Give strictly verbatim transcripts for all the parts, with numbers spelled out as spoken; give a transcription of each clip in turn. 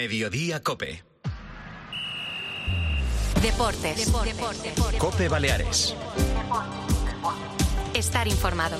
Mediodía Cope. Deportes. Deportes. Deportes. Cope Baleares. Estar informado.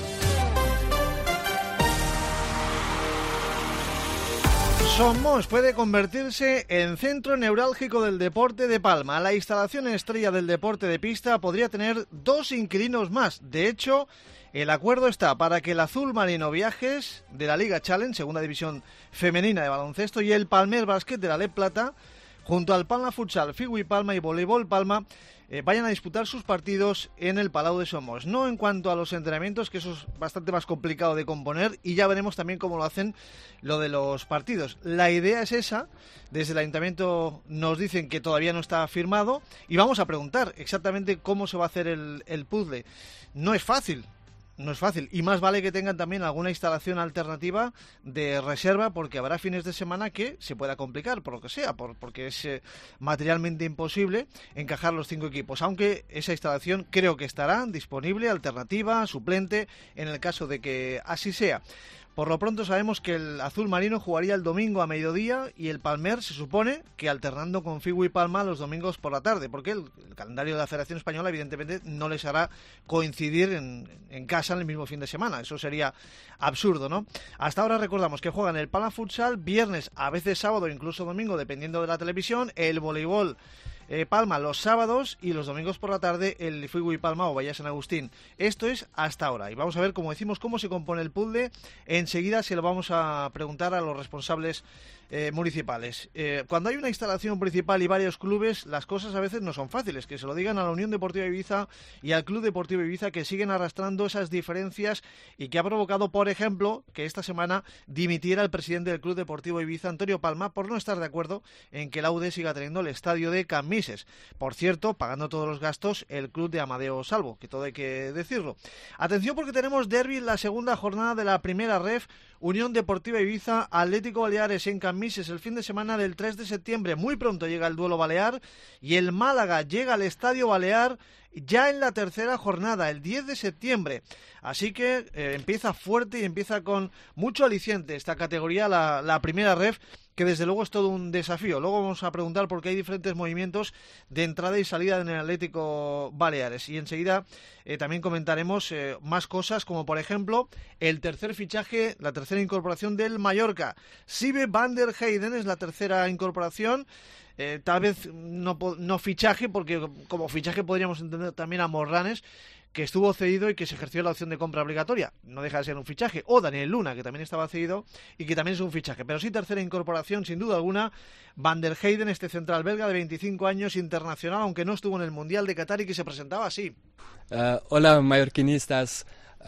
Somos puede convertirse en centro neurálgico del deporte de Palma. La instalación estrella del deporte de pista podría tener dos inquilinos más. De hecho, el acuerdo está para que el Azul Marino Viajes de la Liga Challenge, segunda división femenina de baloncesto, y el Palmer Básquet de la Leb Plata, junto al Palma Futsal, Figui Palma y Voleibol Palma, eh, vayan a disputar sus partidos en el Palau de Somos. No en cuanto a los entrenamientos, que eso es bastante más complicado de componer, y ya veremos también cómo lo hacen lo de los partidos. La idea es esa. Desde el Ayuntamiento nos dicen que todavía no está firmado, y vamos a preguntar exactamente cómo se va a hacer el, el puzzle. No es fácil. No es fácil, y más vale que tengan también alguna instalación alternativa de reserva, porque habrá fines de semana que se pueda complicar, por lo que sea, por, porque es eh, materialmente imposible encajar los cinco equipos, aunque esa instalación creo que estará disponible, alternativa, suplente, en el caso de que así sea. Por lo pronto sabemos que el Azul Marino jugaría el domingo a mediodía y el Palmer se supone que alternando con Figui y Palma los domingos por la tarde, porque el, el calendario de la Federación Española evidentemente no les hará coincidir en, en casa en el mismo fin de semana. Eso sería absurdo, ¿no? Hasta ahora recordamos que juegan el Palma Futsal viernes, a veces sábado, incluso domingo, dependiendo de la televisión, el voleibol Eh, Palma los sábados y los domingos por la tarde el Figui Palma o Bahía San Agustín. Esto es hasta ahora y vamos a ver, como decimos, cómo se compone el puzzle. Enseguida se lo vamos a preguntar a los responsables eh, municipales. Eh, cuando hay una instalación principal y varios clubes, las cosas a veces no son fáciles. Que se lo digan a la Unión Deportiva Ibiza y al Club Deportivo Ibiza, que siguen arrastrando esas diferencias y que ha provocado, por ejemplo, que esta semana dimitiera el presidente del Club Deportivo Ibiza, Antonio Palma, por no estar de acuerdo en que la U D E siga teniendo el estadio de Camís. Por cierto, pagando todos los gastos el club de Amadeo Salvo, que todo hay que decirlo. Atención, porque tenemos derbi en la segunda jornada de la primera ref. Unión Deportiva Ibiza, Atlético Baleares en Camíses el fin de semana del tres de septiembre. Muy pronto llega el duelo balear y el Málaga llega al Estadio Balear ya en la tercera jornada, el diez de septiembre. Así que eh, empieza fuerte y empieza con mucho aliciente esta categoría, la, la primera ref, que desde luego es todo un desafío. Luego vamos a preguntar por qué hay diferentes movimientos de entrada y salida en el Atlético Baleares. Y enseguida eh, también comentaremos eh, más cosas, como por ejemplo el tercer fichaje, la tercera incorporación del Mallorca. Sibe van der Heyden es la tercera incorporación. Eh, tal vez no, no fichaje, porque como fichaje podríamos entender también a Morranes, que estuvo cedido y que se ejerció la opción de compra obligatoria. No deja de ser un fichaje. O Daniel Luna, que también estaba cedido y que también es un fichaje. Pero sí, tercera incorporación, sin duda alguna, Van der Heyden, este central belga de veinticinco años, internacional, aunque no estuvo en el Mundial de Qatar y que se presentaba así. Uh, hola, mallorquinistas.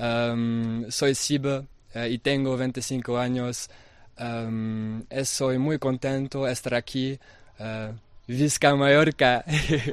Um, soy Sibe uh, y tengo veinticinco años. Um, estoy muy contento de estar aquí. Uh, Vizca Mallorca.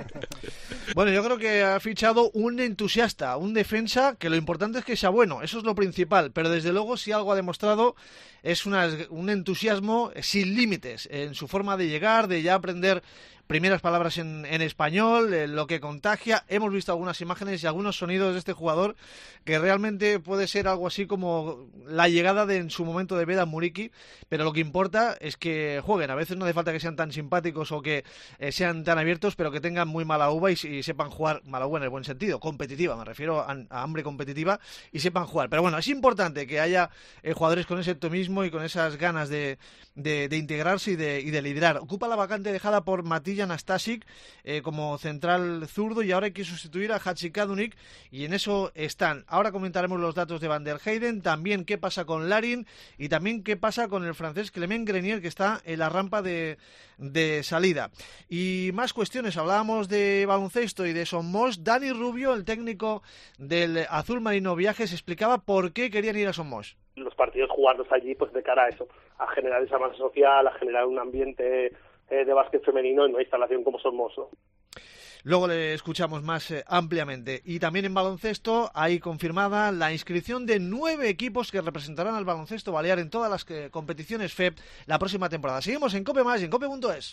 Bueno, yo creo que ha fichado un entusiasta, un defensa, que lo importante es que sea bueno, eso es lo principal, pero desde luego si algo ha demostrado es una, un entusiasmo sin límites en su forma de llegar, de ya aprender primeras palabras en, en español, eh, lo que contagia. Hemos visto algunas imágenes y algunos sonidos de este jugador que realmente puede ser algo así como la llegada de en su momento de Vedat Muriqi, pero lo que importa es que jueguen. A veces no hace falta que sean tan simpáticos o que eh, sean tan abiertos, pero que tengan muy mala uva y, y sepan jugar, mala uva en el buen sentido, competitiva, me refiero a, a hambre competitiva, y sepan jugar. Pero bueno, es importante que haya eh, jugadores con ese optimismo y con esas ganas de, de, de integrarse y de, y de liderar. Ocupa la vacante dejada por Matilla Nastasic eh, como central zurdo, y ahora hay que sustituir a Hachikadunic, y en eso están. Ahora comentaremos los datos de Van der Heyden, también qué pasa con Larin y también qué pasa con el francés Clement Grenier, que está en la rampa de, de salida. Y más cuestiones, hablábamos de baloncesto y de Somos. Dani Rubio, el técnico del Azul Marino Viajes, explicaba por qué querían ir a Somos. Los partidos jugarlos allí pues de cara a eso, a generar esa masa social, a generar un ambiente eh, de básquet femenino en una instalación como Somos, ¿no? Luego le escuchamos más eh, ampliamente. Y también en baloncesto hay confirmada la inscripción de nueve equipos que representarán al baloncesto balear en todas las que, competiciones F E P la próxima temporada. Seguimos en Cope Más y en cope punto es.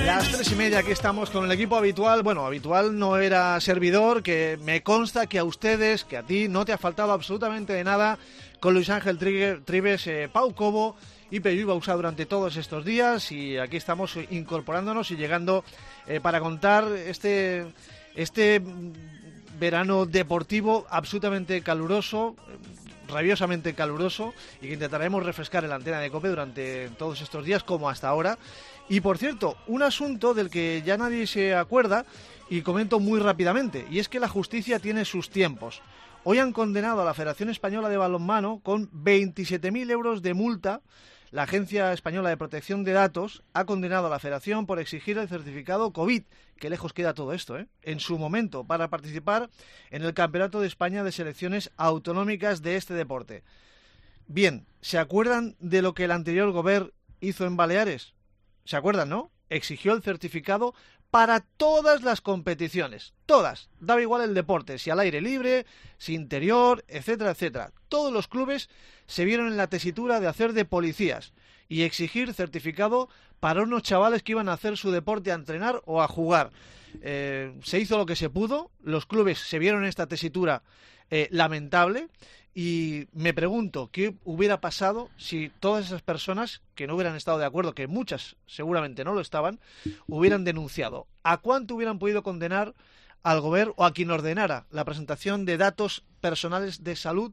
Las tres y media, aquí estamos con el equipo habitual. Bueno, habitual no era servidor, que me consta que a ustedes, que a ti no te ha faltado absolutamente de nada, con Luis Ángel Trives, eh, Pau Cobo y Peyu Bausá durante todos estos días, y aquí estamos incorporándonos y llegando eh, para contar este, este verano deportivo absolutamente caluroso, rabiosamente caluroso, y que intentaremos refrescar en la antena de COPE durante todos estos días como hasta ahora. Y por cierto, un asunto del que ya nadie se acuerda y comento muy rápidamente, y es que la justicia tiene sus tiempos. Hoy han condenado a la Federación Española de Balonmano con veintisiete mil euros de multa. La Agencia Española de Protección de Datos ha condenado a la Federación por exigir el certificado COVID, que lejos queda todo esto, ¿eh? en su momento, para participar en el Campeonato de España de Selecciones Autonómicas de este deporte. Bien, ¿se acuerdan de lo que el anterior gobierno hizo en Baleares? ¿Se acuerdan, no? Exigió el certificado para todas las competiciones, todas, daba igual el deporte, si al aire libre, si interior, etcétera, etcétera. Todos los clubes se vieron en la tesitura de hacer de policías y exigir certificado para unos chavales que iban a hacer su deporte, a entrenar o a jugar. Eh, se hizo lo que se pudo, los clubes se vieron en esta tesitura eh, lamentable, y me pregunto qué hubiera pasado si todas esas personas que no hubieran estado de acuerdo, que muchas seguramente no lo estaban, hubieran denunciado. ¿A cuánto hubieran podido condenar al gobierno o a quien ordenara la presentación de datos personales de salud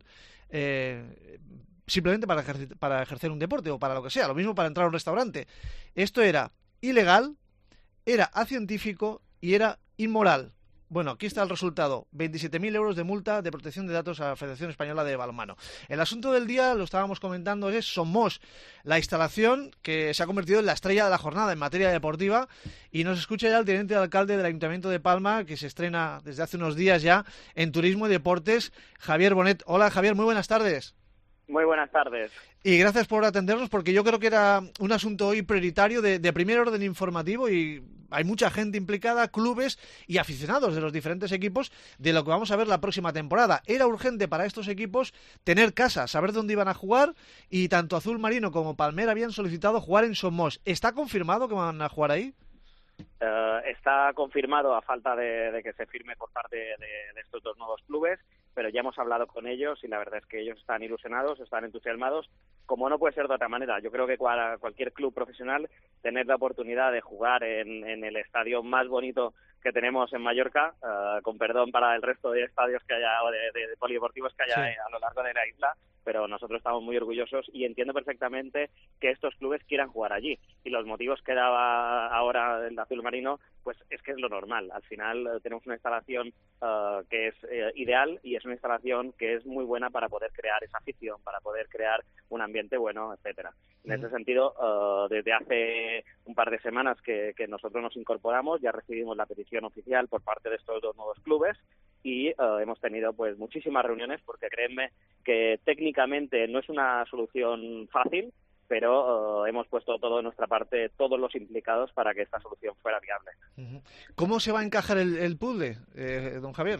eh, simplemente para ejercer, para ejercer un deporte o para lo que sea? Lo mismo para entrar a un restaurante. Esto era ilegal, era acientífico y era inmoral. Bueno, aquí está el resultado, veintisiete mil euros de multa de protección de datos a la Federación Española de Balonmano. El asunto del día, lo estábamos comentando, es Somos, la instalación que se ha convertido en la estrella de la jornada en materia deportiva, y nos escucha ya el teniente de alcalde del Ayuntamiento de Palma, que se estrena desde hace unos días ya en Turismo y Deportes, Javier Bonet. Hola Javier, muy buenas tardes. Muy buenas tardes. Y gracias por atendernos, porque yo creo que era un asunto hoy prioritario de, de primer orden informativo, y hay mucha gente implicada, clubes y aficionados de los diferentes equipos, de lo que vamos a ver la próxima temporada. Era urgente para estos equipos tener casa, saber dónde iban a jugar, y tanto Azul Marino como Palmer habían solicitado jugar en Somos. ¿Está confirmado que van a jugar ahí? Uh, está confirmado a falta de, de que se firme por parte de, de estos dos nuevos clubes, pero ya hemos hablado con ellos y la verdad es que ellos están ilusionados, están entusiasmados, como no puede ser de otra manera. Yo creo que cual, cualquier club profesional, tener la oportunidad de jugar en, en el estadio más bonito que tenemos en Mallorca, uh, con perdón para el resto de estadios que haya o de, de, de polideportivos que haya sí. a lo largo de la isla, pero nosotros estamos muy orgullosos y entiendo perfectamente que estos clubes quieran jugar allí. Y los motivos que daba ahora el Azul Marino, pues es que es lo normal. Al final uh, tenemos una instalación uh, que es uh, ideal, y es una instalación que es muy buena para poder crear esa afición, para poder crear un ambiente bueno, etcétera. En ese sentido, uh, desde hace un par de semanas que, que nosotros nos incorporamos, ya recibimos la petición oficial por parte de estos dos nuevos clubes, y uh, hemos tenido pues muchísimas reuniones, porque créanme que técnicamente no es una solución fácil, pero uh, hemos puesto todo de nuestra parte, todos los implicados, para que esta solución fuera viable. ¿Cómo se va a encajar el, el puzzle, eh, don Javier?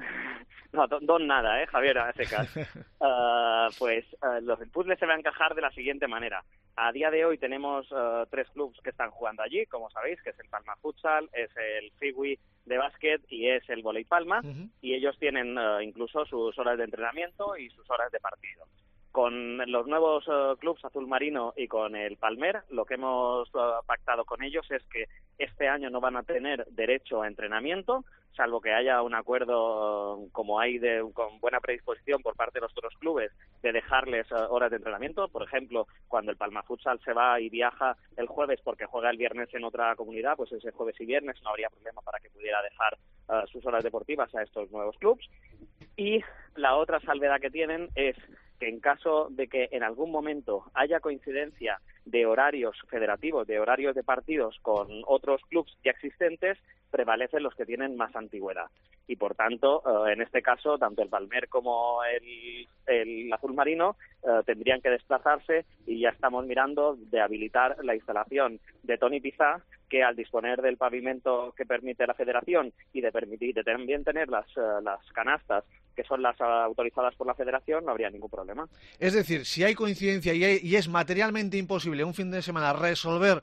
No, don, don nada, ¿eh, Javier? A ese caso. Uh, pues uh, los puzzles se van a encajar de la siguiente manera. A día de hoy tenemos uh, tres clubes que están jugando allí, como sabéis, que es el Palma Futsal, es el Fiwi de básquet y es el Voley Palma, uh-huh. y ellos tienen uh, incluso sus horas de entrenamiento y sus horas de partido. Con los nuevos uh, clubes Azul Marino y con el Palmer, lo que hemos uh, pactado con ellos es que este año no van a tener derecho a entrenamiento, salvo que haya un acuerdo, uh, como hay de, con buena predisposición por parte de los otros clubes, de dejarles uh, horas de entrenamiento. Por ejemplo, cuando el Palma Futsal se va y viaja el jueves porque juega el viernes en otra comunidad, pues ese jueves y viernes no habría problema para que pudiera dejar uh, sus horas deportivas a estos nuevos clubes. Y la otra salvedad que tienen es que en caso de que en algún momento haya coincidencia de horarios federativos, de horarios de partidos con otros clubes ya existentes, prevalecen los que tienen más antigüedad. Y por tanto, uh, en este caso, tanto el Palmer como el, el Azul Marino uh, tendrían que desplazarse, y ya estamos mirando de habilitar la instalación de Tony Pizá, que al disponer del pavimento que permite la federación y de permitir de también tener las, uh, las canastas que son las uh, autorizadas por la federación, no habría ningún problema. Es decir, si hay coincidencia y, hay, y es materialmente imposible un fin de semana resolver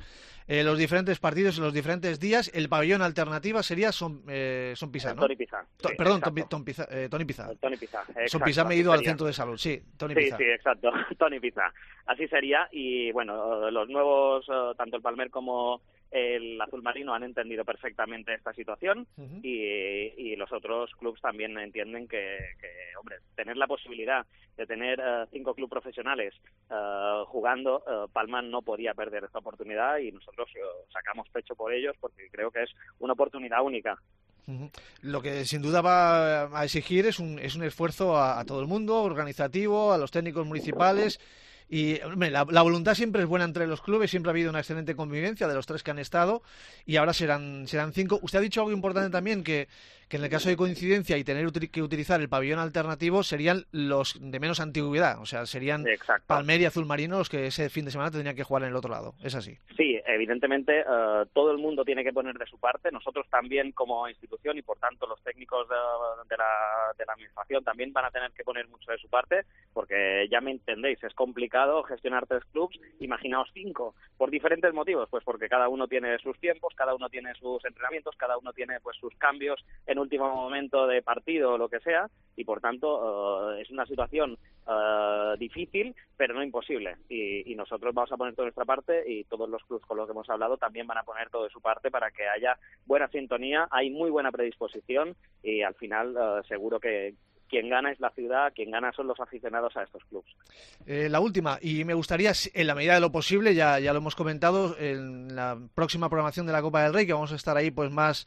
eh, los diferentes partidos y los diferentes días. El pabellón alternativa sería Son, eh, Son Pizá, ¿no? Toni Pizá. To, sí, perdón, Tom, Tom Pizá, eh, Toni Pizá. Toni Pizá. Exacto, Son Pizá me he ido sería. al centro de salud, sí, Toni sí, Pizá. Sí, exacto, Toni Pizá. Así sería, y bueno, los nuevos, tanto el Palmer como el Azul Marino han entendido perfectamente esta situación, uh-huh. y, y los otros clubes también entienden que, que, hombre, tener la posibilidad de tener uh, cinco clubes profesionales uh, jugando, uh, Palma no podía perder esta oportunidad, y nosotros uh, sacamos pecho por ellos porque creo que es una oportunidad única. Uh-huh. Lo que sin duda va a exigir es un, es un esfuerzo a, a todo el mundo, organizativo, a los técnicos municipales. Y hombre, la, la voluntad siempre es buena entre los clubes, siempre ha habido una excelente convivencia de los tres que han estado, y ahora serán serán cinco. Usted ha dicho algo importante también, que, que en el caso de coincidencia y tener que utilizar el pabellón alternativo serían los de menos antigüedad, o sea, serían Exacto. Palmer y Azul Marino los que ese fin de semana tendrían que jugar en el otro lado, ¿es así? Sí, evidentemente uh, todo el mundo tiene que poner de su parte, nosotros también como institución, y por tanto los técnicos de, de, la, de la administración también van a tener que poner mucho de su parte, porque ya me entendéis, es complicado gestionar tres clubs, imaginaos cinco, por diferentes motivos, pues porque cada uno tiene sus tiempos, cada uno tiene sus entrenamientos, cada uno tiene pues sus cambios en último momento de partido o lo que sea, y por tanto uh, es una situación uh, difícil, pero no imposible, y, y nosotros vamos a poner toda nuestra parte, y todos los clubs con los que hemos hablado también van a poner todo de su parte para que haya buena sintonía, hay muy buena predisposición, y al final uh, seguro que quien gana es la ciudad, quien gana son los aficionados a estos clubes. Eh, la última, y me gustaría, en la medida de lo posible, ya, ya lo hemos comentado, en la próxima programación de la Copa del Rey, que vamos a estar ahí pues más,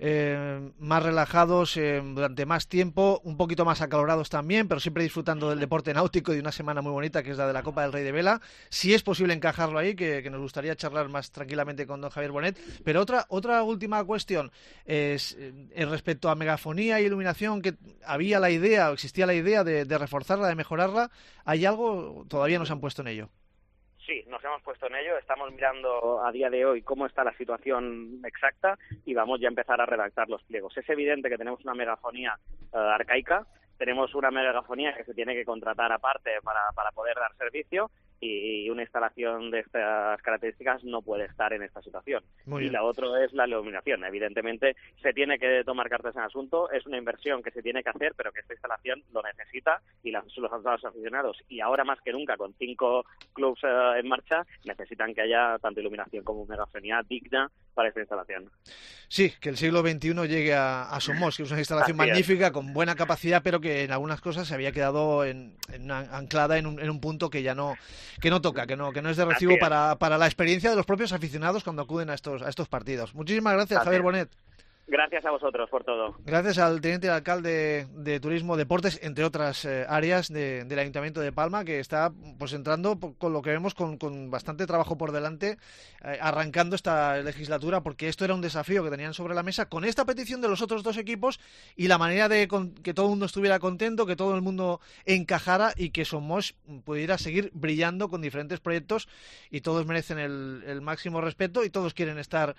eh, más relajados eh, durante más tiempo, un poquito más acalorados también, pero siempre disfrutando del deporte náutico y de una semana muy bonita que es la de la Copa del Rey de Vela. Si es posible encajarlo ahí, que, que nos gustaría charlar más tranquilamente con don Javier Bonet. Pero otra, otra última cuestión es eh, respecto a megafonía y iluminación, que había la idea o existía la idea de, de reforzarla, de mejorarla. ¿Hay algo? Todavía no se han puesto en ello. Sí, nos hemos puesto en ello, estamos mirando a día de hoy cómo está la situación exacta y vamos ya a empezar a redactar los pliegos. Es evidente que tenemos una megafonía uh, arcaica, tenemos una megafonía que se tiene que contratar aparte para, para poder dar servicio, y una instalación de estas características no puede estar en esta situación. Muy y bien. la otra es la iluminación. Evidentemente se tiene que tomar cartas en el asunto, es una inversión que se tiene que hacer, pero que esta instalación lo necesita, y los, los aficionados, y ahora más que nunca con cinco clubs eh, en marcha, necesitan que haya tanto iluminación como megafonía digna para esta instalación. Sí, que el siglo veintiuno llegue a, a Somos, que es una instalación Así magnífica, es. con buena capacidad, pero que en algunas cosas se había quedado en, en una, anclada en un, en un punto que ya no que no toca, que no que no es de recibo es. para para la experiencia de los propios aficionados cuando acuden a estos a estos partidos. Muchísimas gracias, Así Javier es. Bonet. Gracias a vosotros por todo. Gracias al teniente alcalde de Turismo Deportes, entre otras eh, áreas de, del Ayuntamiento de Palma, que está pues entrando con lo que vemos con, con bastante trabajo por delante, eh, arrancando esta legislatura, porque esto era un desafío que tenían sobre la mesa con esta petición de los otros dos equipos y la manera de con, que todo el mundo estuviera contento, que todo el mundo encajara y que Somos pudiera seguir brillando con diferentes proyectos, y todos merecen el, el máximo respeto y todos quieren estar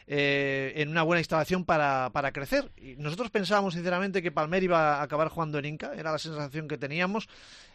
eh, en una buena instalación para Para, para crecer. Y nosotros pensábamos sinceramente que Palmer iba a acabar jugando en Inca, era la sensación que teníamos,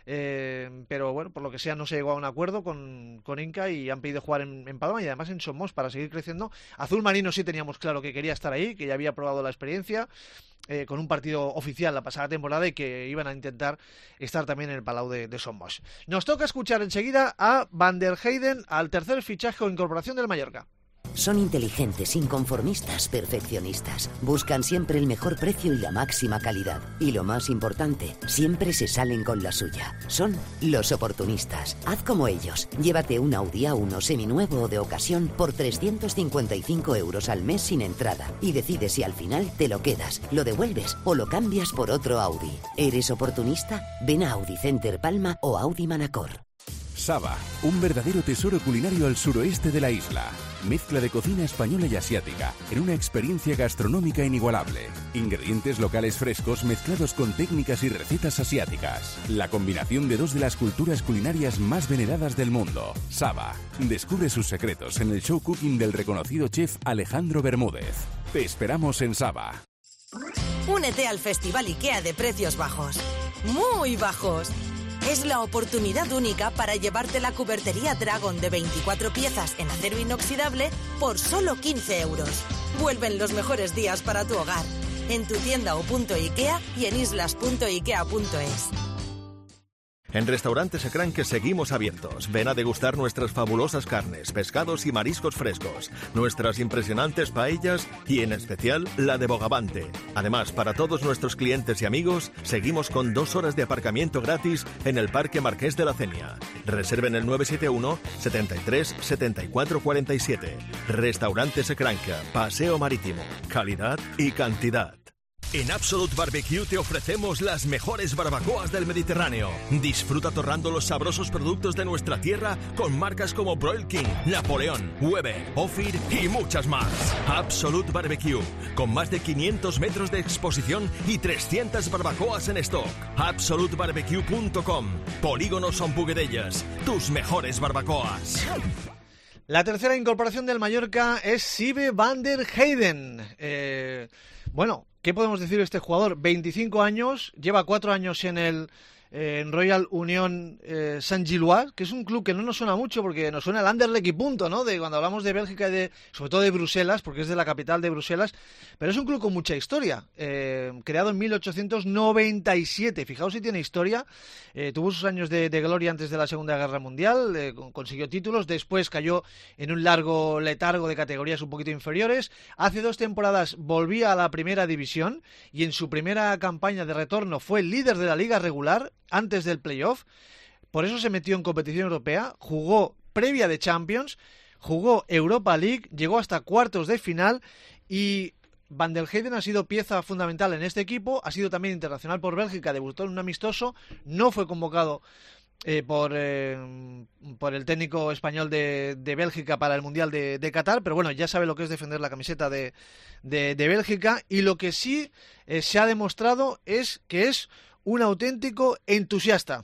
eh, pero bueno, por lo que sea no se llegó a un acuerdo con, con Inca y han pedido jugar en, en Palma y además en Somos para seguir creciendo. Azul Marino sí teníamos claro que quería estar ahí, que ya había probado la experiencia eh, con un partido oficial la pasada temporada y que iban a intentar estar también en el Palau de, de Somos. Nos toca escuchar enseguida a Van der Heyden, al tercer fichaje o incorporación del Mallorca. Son inteligentes, inconformistas, perfeccionistas. Buscan siempre el mejor precio y la máxima calidad. Y lo más importante, siempre se salen con la suya. Son los oportunistas. Haz como ellos. Llévate un Audi A uno seminuevo o de ocasión por trescientos cincuenta y cinco euros al mes sin entrada. Y decide si al final te lo quedas, lo devuelves o lo cambias por otro Audi. ¿Eres oportunista? Ven a Audi Center Palma o Audi Manacor. Saba, un verdadero tesoro culinario al suroeste de la isla. Mezcla de cocina española y asiática, en una experiencia gastronómica inigualable. Ingredientes locales frescos mezclados con técnicas y recetas asiáticas. La combinación de dos de las culturas culinarias más veneradas del mundo. Saba, descubre sus secretos en el show cooking del reconocido chef Alejandro Bermúdez. Te esperamos en Saba. Únete al Festival IKEA de precios bajos. Muy bajos. Es la oportunidad única para llevarte la cubertería Dragon de veinticuatro piezas en acero inoxidable por solo quince euros. Vuelven los mejores días para tu hogar. En tu tienda o punto Ikea y en islas punto ikea punto es. En Restaurante Secranque seguimos abiertos. Ven a degustar nuestras fabulosas carnes, pescados y mariscos frescos, nuestras impresionantes paellas y en especial la de Bogavante. Además, para todos nuestros clientes y amigos, seguimos con dos horas de aparcamiento gratis en el Parque Marqués de la Cenia. Reserven el nueve siete uno, setenta y tres, setenta y cuatro cuarenta y siete. Restaurante Secranque, Paseo Marítimo. Calidad y cantidad. En Absolute Barbecue te ofrecemos las mejores barbacoas del Mediterráneo. Disfruta torrando los sabrosos productos de nuestra tierra con marcas como Broil King, Napoleón, Weber, Ophir y muchas más. Absolute Barbecue, con más de quinientos metros de exposición y trescientas barbacoas en stock. absolute barbecue punto com. Polígono Son Puguedellas, tus mejores barbacoas. La tercera incorporación del Mallorca es Sibe van der Heyden. Eh, bueno, ¿qué podemos decir de este jugador? veinticinco años, lleva cuatro años en el eh, en Royal Union eh, Saint-Gilloise, que es un club que no nos suena mucho porque nos suena el Anderlecht y punto, ¿no? De cuando hablamos de Bélgica y de, sobre todo de Bruselas, porque es de la capital de Bruselas, pero es un club con mucha historia, eh, creado en mil ochocientos noventa y siete. Fijaos si tiene historia. Eh, tuvo sus años de, de gloria antes de la Segunda Guerra Mundial, eh, consiguió títulos, después cayó en un largo letargo de categorías un poquito inferiores. Hace dos temporadas volvía a la primera división y en su primera campaña de retorno fue líder de la liga regular antes del playoff. Por eso se metió en competición europea, jugó previa de Champions, jugó Europa League, llegó hasta cuartos de final y Van der Heyden ha sido pieza fundamental en este equipo, ha sido también internacional por Bélgica, debutó en un amistoso, no fue convocado eh, por, eh, por el técnico español de, de Bélgica para el Mundial de, de Qatar, pero bueno, ya sabe lo que es defender la camiseta de, de, de Bélgica, y lo que sí eh, se ha demostrado es que es un auténtico entusiasta.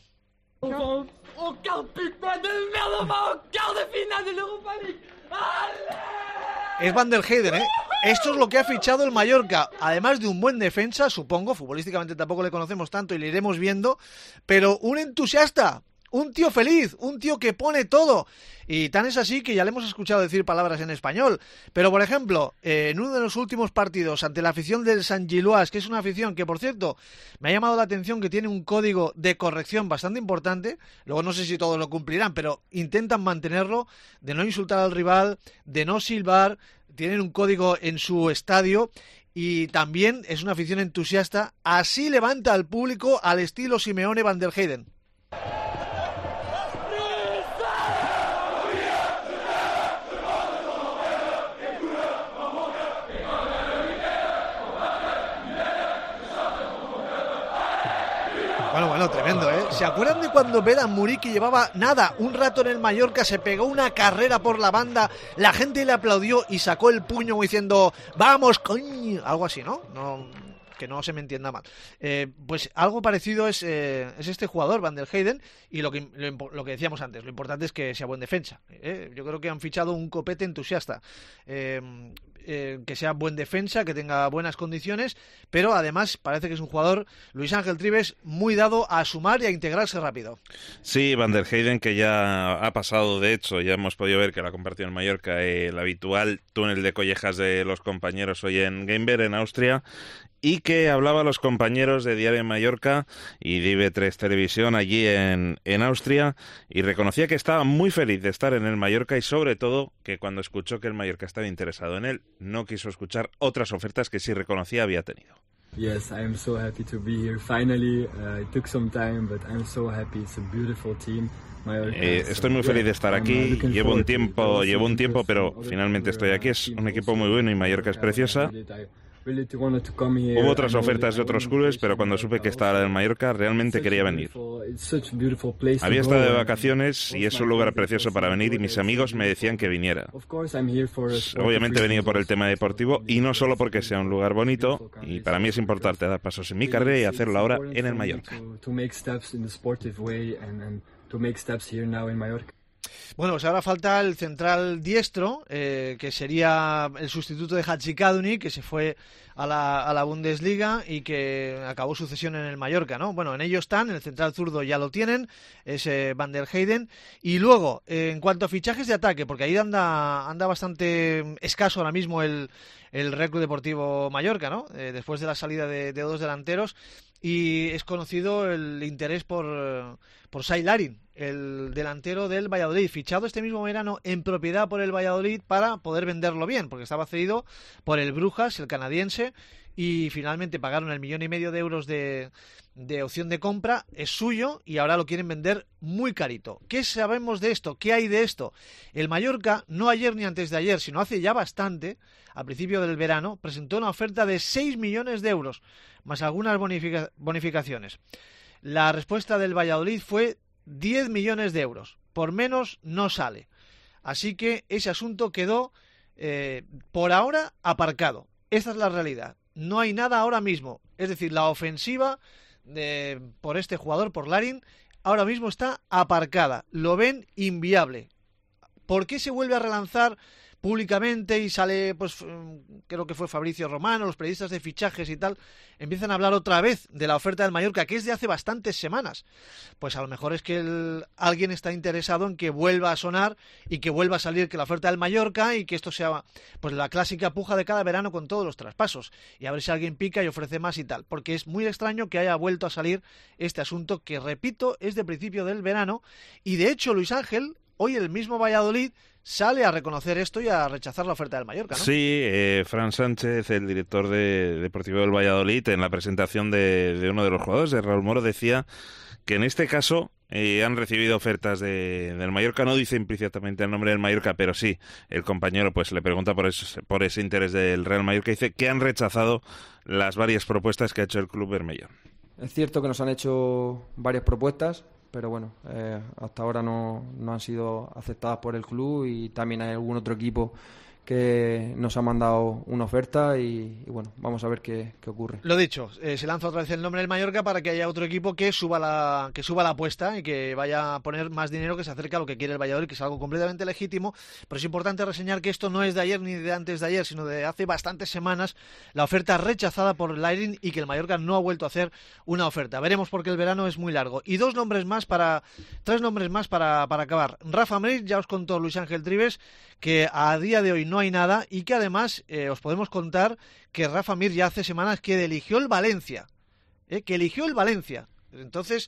Es Van der Heyden, ¿eh? Esto es lo que ha fichado el Mallorca, además de un buen defensa, supongo, futbolísticamente tampoco le conocemos tanto y le iremos viendo, pero un entusiasta, un tío feliz, un tío que pone todo. Y tan es así que ya le hemos escuchado decir palabras en español. Pero, por ejemplo, eh, en uno de los últimos partidos ante la afición del Saint-Gilloise, que es una afición que, por cierto, me ha llamado la atención que tiene un código de corrección bastante importante. Luego no sé si todos lo cumplirán, pero intentan mantenerlo, de no insultar al rival, de no silbar. Tienen un código en su estadio y también es una afición entusiasta. Así levanta al público al estilo Simeone Van der Heyden. Bueno, bueno, tremendo, ¿eh? ¿Se acuerdan de cuando Vedan Muriqui llevaba, nada, un rato en el Mallorca, se pegó una carrera por la banda, la gente le aplaudió y sacó el puño diciendo, ¡vamos, coño! Algo así, ¿no? No, que no se me entienda mal. Eh, pues algo parecido es, eh, es este jugador, Van der Heyden, y lo que, lo, lo que decíamos antes, lo importante es que sea buen defensa. ¿eh? Yo creo que han fichado un copete entusiasta. Eh, Eh, que sea buen defensa, que tenga buenas condiciones, pero además parece que es un jugador, Luis Ángel Trives, muy dado a sumar y a integrarse rápido. Sí, Van der Heyden, que ya ha pasado, de hecho, ya hemos podido ver que la ha compartido en Mallorca, eh, el habitual túnel de collejas de los compañeros hoy en Gameberg, en Austria, y que hablaba a los compañeros de Diario Mallorca y de I B tres Televisión allí en, en Austria, y reconocía que estaba muy feliz de estar en el Mallorca y sobre todo que cuando escuchó que el Mallorca estaba interesado en él, no quiso escuchar otras ofertas que sí reconocía había tenido. Yes, I am so happy to be here finally. Uh, it took some time, but I'm so happy. It's a beautiful team. Eh, estoy muy feliz de estar aquí. Llevo un tiempo, llevo un tiempo, pero finalmente estoy aquí. Es un equipo muy bueno y Mallorca es preciosa. Hubo otras ofertas de otros clubes, pero cuando supe que estaba en Mallorca, realmente quería venir. Había estado de vacaciones y es un lugar precioso para venir y mis amigos me decían que viniera. Obviamente he venido por el tema deportivo y no solo porque sea un lugar bonito, y para mí es importante dar pasos en mi carrera y hacerlo ahora en el Mallorca. Bueno, pues ahora falta el central diestro, eh, que sería el sustituto de Hachikaduni, que se fue a la, a la Bundesliga y que acabó su cesión en el Mallorca, ¿no? Bueno, en ello están, en el central zurdo ya lo tienen, es eh, Van der Heyden. Y luego, eh, en cuanto a fichajes de ataque, porque ahí anda, anda bastante escaso ahora mismo el, el Real Club Deportivo Mallorca, ¿no? Eh, después de la salida de, de dos delanteros. Y es conocido el interés por, por Sai Larin, el delantero del Valladolid, fichado este mismo verano en propiedad por el Valladolid para poder venderlo bien, porque estaba cedido por el Brujas, el canadiense, y finalmente pagaron el millón y medio de euros de, de opción de compra, es suyo y ahora lo quieren vender muy carito. ¿Qué sabemos de esto? ¿Qué hay de esto? El Mallorca, no ayer ni antes de ayer, sino hace ya bastante, a principio del verano, presentó una oferta de seis millones de euros, más algunas bonifica- bonificaciones. La respuesta del Valladolid fue diez millones de euros. Por menos no sale. Así que ese asunto quedó, eh, por ahora, aparcado. Esta es la realidad. No hay nada ahora mismo. Es decir, la ofensiva de, por este jugador, por Larin, ahora mismo está aparcada. Lo ven inviable. ¿Por qué se vuelve a relanzar públicamente y sale, pues creo que fue Fabricio Romano, los periodistas de fichajes y tal, empiezan a hablar otra vez de la oferta del Mallorca, que es de hace bastantes semanas? Pues a lo mejor es que el, alguien está interesado en que vuelva a sonar y que vuelva a salir que la oferta del Mallorca y que esto sea pues la clásica puja de cada verano con todos los traspasos y a ver si alguien pica y ofrece más y tal, porque es muy extraño que haya vuelto a salir este asunto que, repito, es de principio del verano y de hecho, Luis Ángel, hoy el mismo Valladolid sale a reconocer esto y a rechazar la oferta del Mallorca, ¿no? Sí, eh, Fran Sánchez, el director de Deportivo del Valladolid, en la presentación de, de uno de los jugadores, de Raúl Moro, decía que en este caso eh, han recibido ofertas de, del Mallorca. No dice implícitamente el nombre del Mallorca, pero sí, el compañero pues le pregunta por, eso, por ese interés del Real Mallorca y dice que han rechazado las varias propuestas que ha hecho el club bermellón. Es cierto que nos han hecho varias propuestas, pero bueno, eh, hasta ahora no, no han sido aceptadas por el club y también hay algún otro equipo que nos ha mandado una oferta y, y bueno, vamos a ver qué, qué ocurre. Lo dicho, eh, se lanza otra vez el nombre del Mallorca para que haya otro equipo que suba la que suba la apuesta y que vaya a poner más dinero, que se acerque a lo que quiere el Valladolid, que es algo completamente legítimo, pero es importante reseñar que esto no es de ayer ni de antes de ayer, sino de hace bastantes semanas, la oferta rechazada por Larin y que el Mallorca no ha vuelto a hacer una oferta. Veremos porque el verano es muy largo. Y dos nombres más para, tres nombres más para, para acabar. Rafa Mir, ya os contó Luis Ángel Trives, que a día de hoy no hay nada y que además eh, os podemos contar que Rafa Mir ya hace semanas que eligió el Valencia, eh, que eligió el Valencia. Entonces,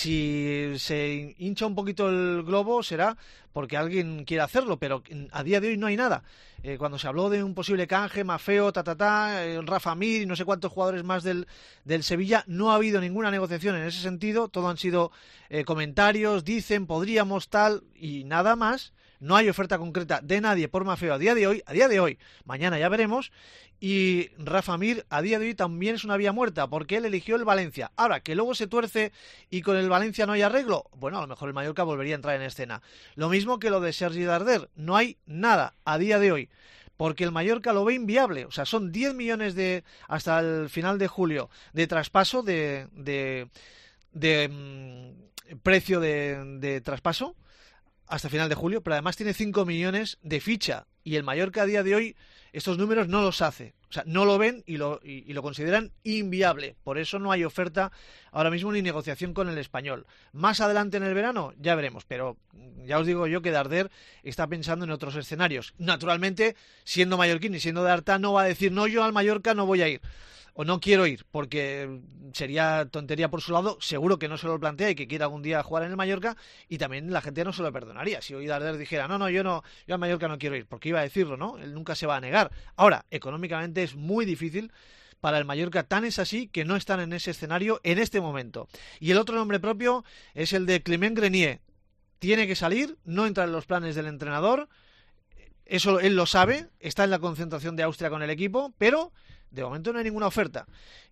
si se hincha un poquito el globo será porque alguien quiere hacerlo, pero a día de hoy no hay nada. Eh, cuando se habló de un posible canje, Mafeo, ta, ta, ta, eh, Rafa Mir y no sé cuántos jugadores más del, del Sevilla, no ha habido ninguna negociación en ese sentido, todo han sido eh, comentarios, dicen, podríamos, tal, y nada más. No hay oferta concreta de nadie por Mafeo a día de hoy, a día de hoy, mañana ya veremos, y Rafa Mir a día de hoy también es una vía muerta, porque él eligió el Valencia. Ahora, que luego se tuerce y con el Valencia no hay arreglo, bueno, a lo mejor el Mallorca volvería a entrar en escena. Lo mismo que lo de Sergi Darder, no hay nada a día de hoy, porque el Mallorca lo ve inviable, o sea, son diez millones de hasta el final de julio de traspaso, de, de, de, de precio de, de traspaso, hasta final de julio, pero además tiene cinco millones de ficha y el Mallorca a día de hoy estos números no los hace, o sea, no lo ven y lo, y, y lo consideran inviable, por eso no hay oferta ahora mismo ni negociación con el Español. Más adelante en el verano ya veremos, pero ya os digo yo que Darder está pensando en otros escenarios. Naturalmente, siendo mallorquín y siendo de Arta, no va a decir no, yo al Mallorca no voy a ir o no quiero ir, porque sería tontería por su lado, seguro que no se lo plantea y que quiera algún día jugar en el Mallorca, y también la gente no se lo perdonaría si hoy Darder dijera, no, no, yo no, yo al Mallorca no quiero ir, porque iba a decirlo, ¿no? Él nunca se va a negar. Ahora, económicamente es muy difícil para el Mallorca, tan es así que no están en ese escenario en este momento. Y el otro nombre propio es el de Clement Grenier. Tiene que salir, no entra en los planes del entrenador, eso él lo sabe, está en la concentración de Austria con el equipo, pero de momento no hay ninguna oferta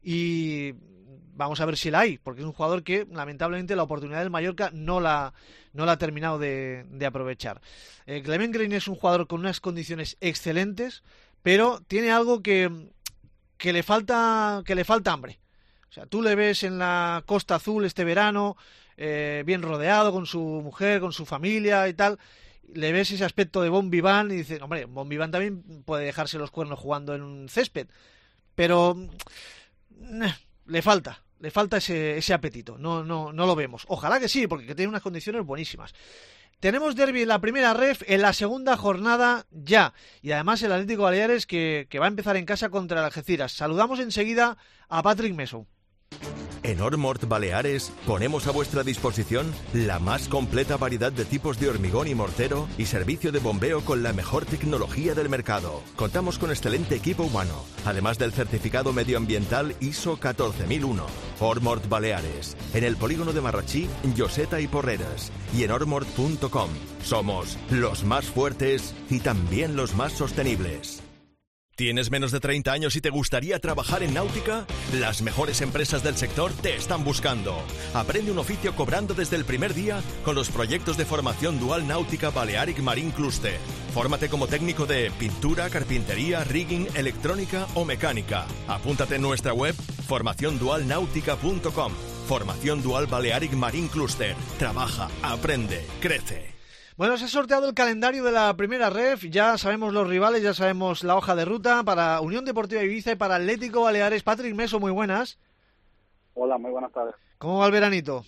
y vamos a ver si la hay, porque es un jugador que lamentablemente la oportunidad del Mallorca no la, no la ha terminado de, de aprovechar. eh, Clement Grenier es un jugador con unas condiciones excelentes, pero tiene algo que, que le falta que le falta hambre. O sea, tú le ves en la Costa Azul este verano, eh, bien rodeado con su mujer, con su familia y tal, le ves ese aspecto de bon vivant y dices, hombre, bon vivant también puede dejarse los cuernos jugando en un césped, pero eh, le falta, le falta ese, ese apetito, no, no, no lo vemos. Ojalá que sí, porque tiene unas condiciones buenísimas. Tenemos derbi en la primera ref, en la segunda jornada ya, y además el Atlético Baleares que, que va a empezar en casa contra el Algeciras. Saludamos enseguida a Patrick Meso. En Ormort Baleares ponemos a vuestra disposición la más completa variedad de tipos de hormigón y mortero y servicio de bombeo con la mejor tecnología del mercado. Contamos con excelente equipo humano, además del certificado medioambiental I S O catorce mil uno. Ormort Baleares, en el polígono de Marrachí, Lloseta y Porreres, y en ormort punto com. Somos los más fuertes y también los más sostenibles. ¿Tienes menos de treinta años y te gustaría trabajar en náutica? Las mejores empresas del sector te están buscando. Aprende un oficio cobrando desde el primer día con los proyectos de formación dual náutica Balearic Marine Cluster. Fórmate como técnico de pintura, carpintería, rigging, electrónica o mecánica. Apúntate en nuestra web formación dual náutica punto com. Formación Dual Balearic Marine Cluster. Trabaja, aprende, crece. Bueno, se ha sorteado el calendario de la primera ref, ya sabemos los rivales, ya sabemos la hoja de ruta para Unión Deportiva Ibiza y para Atlético Baleares. Patrick Meso, muy buenas. Hola, muy buenas tardes. ¿Cómo va el veranito?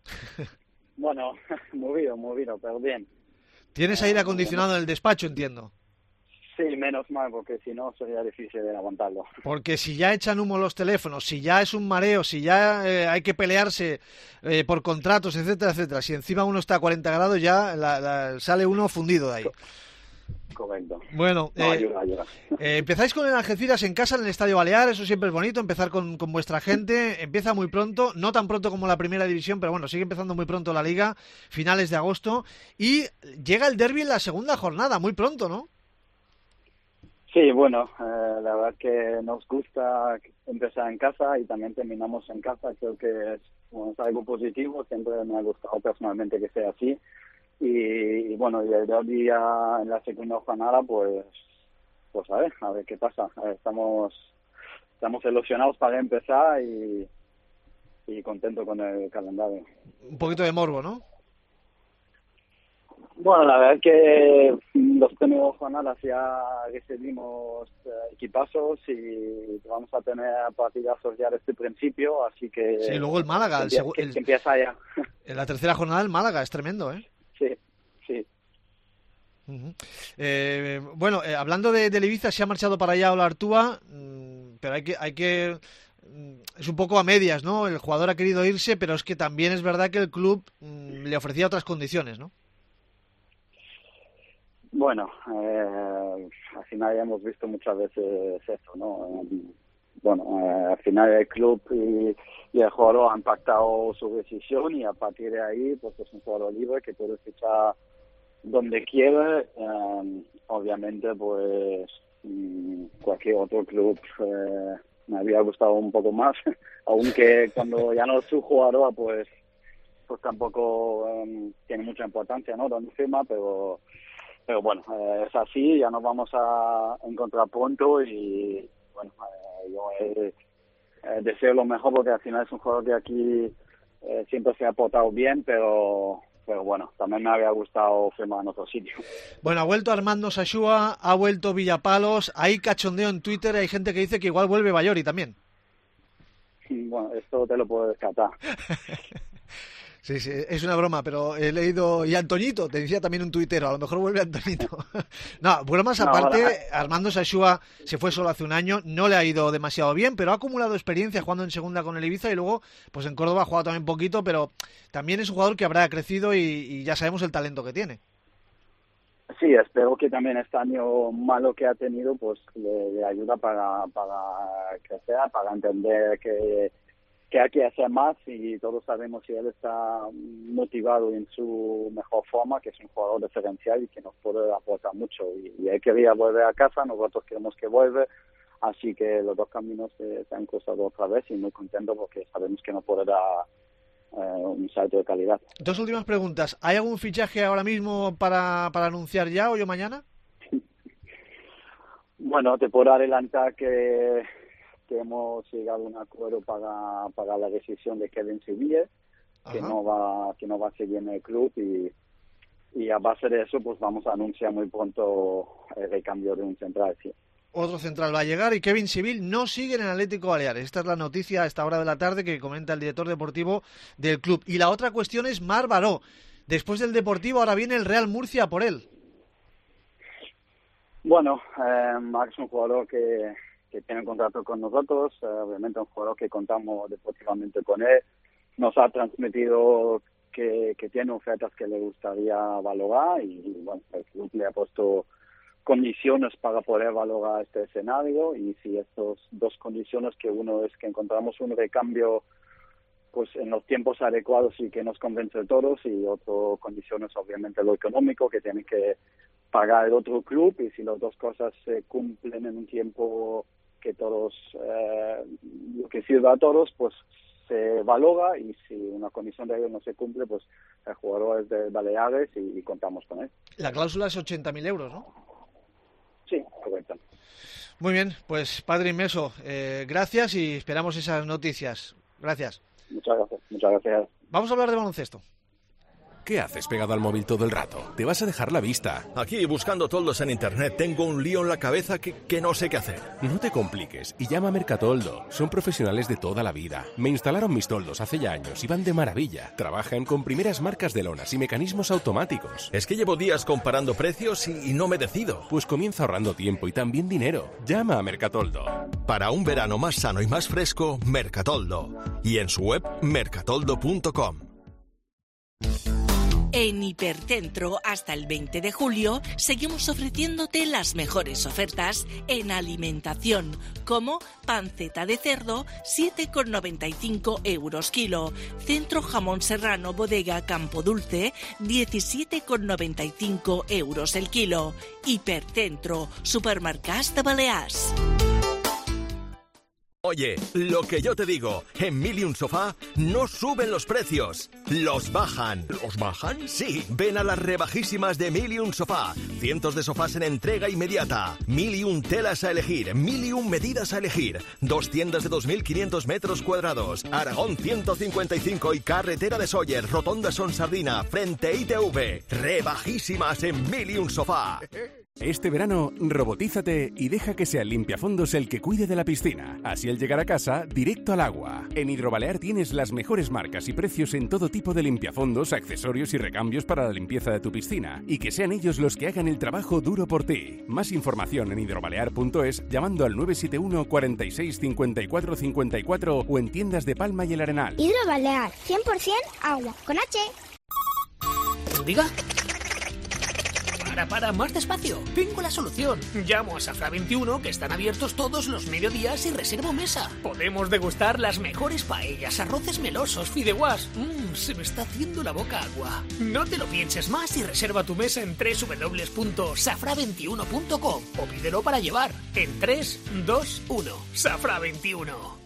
Bueno, movido, movido, pero bien. ¿Tienes aire acondicionado en el despacho, entiendo? Sí, menos mal, porque si no sería difícil de aguantarlo. Porque si ya echan humo los teléfonos, si ya es un mareo, si ya eh, hay que pelearse eh, por contratos, etcétera, etcétera, si encima uno está a cuarenta grados ya la, la, sale uno fundido de ahí. Correcto. Bueno, no, eh, ayuda, ayuda. Eh, empezáis con el Algeciras en casa en el Estadio Balear, eso siempre es bonito, empezar con, con vuestra gente, empieza muy pronto, no tan pronto como la primera división, pero bueno, sigue empezando muy pronto la liga, finales de agosto, y llega el derbi en la segunda jornada, muy pronto, ¿no? Sí, bueno, eh, la verdad que nos gusta empezar en casa y también terminamos en casa. Creo que es, bueno, es algo positivo, siempre me ha gustado personalmente que sea así. Y, y bueno, y el día en la segunda jornada, pues, pues a ver, a ver qué pasa. A ver, estamos, estamos ilusionados para empezar y, y contentos con el calendario. Un poquito de morbo, ¿no? Bueno, la verdad es que los primeros jornadas ya recibimos eh, equipazos y vamos a tener partidazos ya desde el principio, así que... Sí, luego el Málaga, que, el empieza, que, que empieza ya. En la tercera jornada el Málaga, es tremendo, ¿eh? Sí, sí. Uh-huh. Eh, bueno, eh, hablando de, de Ibiza, se ha marchado para allá Ola Artúa, mmm, pero hay que... hay que es un poco a medias, ¿no? El jugador ha querido irse, pero es que también es verdad que el club mmm, le ofrecía otras condiciones, ¿no? Bueno, eh, al final ya hemos visto muchas veces eso, ¿no? Bueno, eh, al final el club y, y el jugador han pactado su decisión y a partir de ahí pues es un jugador libre que puede fichar donde quiera. Eh, obviamente pues cualquier otro club eh, me había gustado un poco más, aunque cuando ya no es su jugador pues pues tampoco eh, tiene mucha importancia, ¿no? Donde firma, pero Pero bueno, eh, es así, ya nos vamos a encontrar pronto y bueno, eh, yo eh, eh, deseo lo mejor porque al final es un jugador que aquí eh, siempre se ha portado bien, pero pero bueno, también me había gustado firmar en otro sitio. Bueno, ha vuelto Armando Sachúa, ha vuelto Villapalos, hay cachondeo en Twitter, hay gente que dice que igual vuelve Bayori también. Bueno, esto te lo puedo descartar. Sí, sí, es una broma, pero he leído... Y Antoñito, te decía también un tuitero, a lo mejor vuelve Antoñito. No, bromas aparte, no, Armando Sachúa se fue solo hace un año, no le ha ido demasiado bien, pero ha acumulado experiencia jugando en segunda con el Ibiza y luego, pues en Córdoba ha jugado también poquito, pero también es un jugador que habrá crecido y, y ya sabemos el talento que tiene. Sí, espero que también este año malo que ha tenido, pues le, le ayuda para, para crecer, para entender que... que hay que hacer más y todos sabemos si él está motivado en su mejor forma, que es un jugador diferencial y que nos puede aportar mucho. Y, y él quería volver a casa, nosotros queremos que vuelva, así que los dos caminos se, se han cruzado otra vez y muy contento porque sabemos que nos puede dar eh, un salto de calidad. Dos últimas preguntas. ¿Hay algún fichaje ahora mismo para, para anunciar ya hoy o mañana? Bueno, te puedo adelantar que... que hemos llegado a un acuerdo para, para la decisión de Kevin Sevilla, que no va que no va a seguir en el club y, y a base de eso pues vamos a anunciar muy pronto el recambio de un central, sí. Otro central va a llegar y Kevin Civil no sigue en el Atlético Baleares. Esta es la noticia a esta hora de la tarde que comenta el director deportivo del club. Y la otra cuestión es Marc Baró. Después del Deportivo ahora viene el Real Murcia por él. Bueno, eh, Marc es un jugador que, que tiene un contrato con nosotros, eh, obviamente un jugador que contamos deportivamente con él. Nos ha transmitido que, que tiene ofertas que le gustaría valorar y, y bueno, el club le ha puesto condiciones para poder valorar este escenario y si estas dos condiciones, que uno es que encontramos un recambio pues en los tiempos adecuados y que nos convence a todos, y otra condición es obviamente lo económico, que tiene que pagar el otro club, y si las dos cosas se cumplen en un tiempo que todos, eh, lo que sirva a todos, pues se valora, y si una condición de ello no se cumple, pues el jugador es de Baleares y, y contamos con él. La cláusula es ochenta mil euros, ¿no? Sí, correcto. Muy bien, pues padre inmenso, eh, gracias y esperamos esas noticias. Gracias. Muchas gracias, muchas gracias. Vamos a hablar de baloncesto. ¿Qué haces pegado al móvil todo el rato? Te vas a dejar la vista. Aquí, buscando toldos en internet, tengo un lío en la cabeza que, que no sé qué hacer. No te compliques y llama a Mercatoldo. Son profesionales de toda la vida. Me instalaron mis toldos hace ya años y van de maravilla. Trabajan con primeras marcas de lonas y mecanismos automáticos. Es que llevo días comparando precios y, y no me decido. Pues comienza ahorrando tiempo y también dinero. Llama a Mercatoldo. Para un verano más sano y más fresco, Mercatoldo. Y en su web, mercatoldo punto com. En Hipercentro, hasta el veinte de julio, seguimos ofreciéndote las mejores ofertas en alimentación, como panceta de cerdo, siete con noventa y cinco euros kilo. Centro Jamón Serrano Bodega Campo Dulce, diecisiete con noventa y cinco euros el kilo. Hipercentro, Supermercats de Balears. Oye, lo que yo te digo, en Milium Sofá no suben los precios, los bajan. ¿Los bajan? Sí, ven a las rebajísimas de Milium Sofá. Cientos de sofás en entrega inmediata. Milium telas a elegir, Milium medidas a elegir. Dos tiendas de dos mil quinientos metros cuadrados. Aragón ciento cincuenta y cinco y carretera de Sóller, Rotonda Son Sardina, frente a I T V. Rebajísimas en Milium Sofá. Este verano, robotízate y deja que sea el limpiafondos el que cuide de la piscina. Así al llegar a casa, directo al agua. En Hidrobalear tienes las mejores marcas y precios en todo tipo de limpiafondos, accesorios y recambios para la limpieza de tu piscina. Y que sean ellos los que hagan el trabajo duro por ti. Más información en hidrobalear punto es llamando al nueve siete uno, cuarenta y seis, cincuenta y cuatro cincuenta y cuatro o en tiendas de Palma y El Arenal. Hidrobalear, cien por ciento agua, con H. ¿Diga? Para, para, más despacio. Tengo la solución. Llamo a Safra veintiuno, que están abiertos todos los mediodías, y reservo mesa. Podemos degustar las mejores paellas, arroces melosos, fideuás. Mmm, se me está haciendo la boca agua. No te lo pienses más y reserva tu mesa en doble u doble u doble u punto safra veintiuno punto com o pídelo para llevar en tres, dos, uno. Safra veintiuno.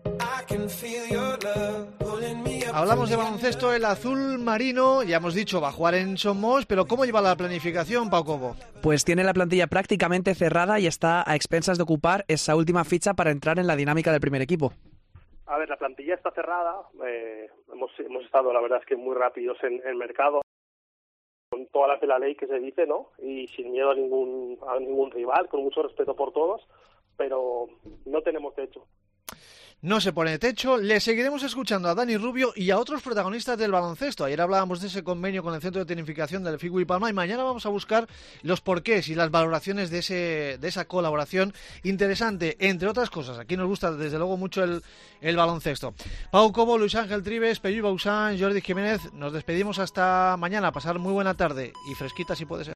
Hablamos de baloncesto, el azul marino, ya hemos dicho, va a jugar en Somos, pero ¿cómo lleva la planificación, Pau Cobo? Pues tiene la plantilla prácticamente cerrada y está a expensas de ocupar esa última ficha para entrar en la dinámica del primer equipo. A ver, la plantilla está cerrada, eh, hemos, hemos estado, la verdad es que muy rápidos en el mercado, con todas las de la ley que se dice, ¿no? Y sin miedo a ningún, a ningún rival, con mucho respeto por todos, pero no tenemos techo. No se pone techo. Le seguiremos escuchando a Dani Rubio y a otros protagonistas del baloncesto. Ayer hablábamos de ese convenio con el Centro de Tecnificación del Figui Palma y mañana vamos a buscar los porqués y las valoraciones de ese de esa colaboración interesante, entre otras cosas. Aquí nos gusta desde luego mucho el, el baloncesto. Pau Cobo, Luis Ángel Trives, Pello Bausán, Jordi Jiménez. Nos despedimos hasta mañana. Pasar muy buena tarde y fresquita si puede ser.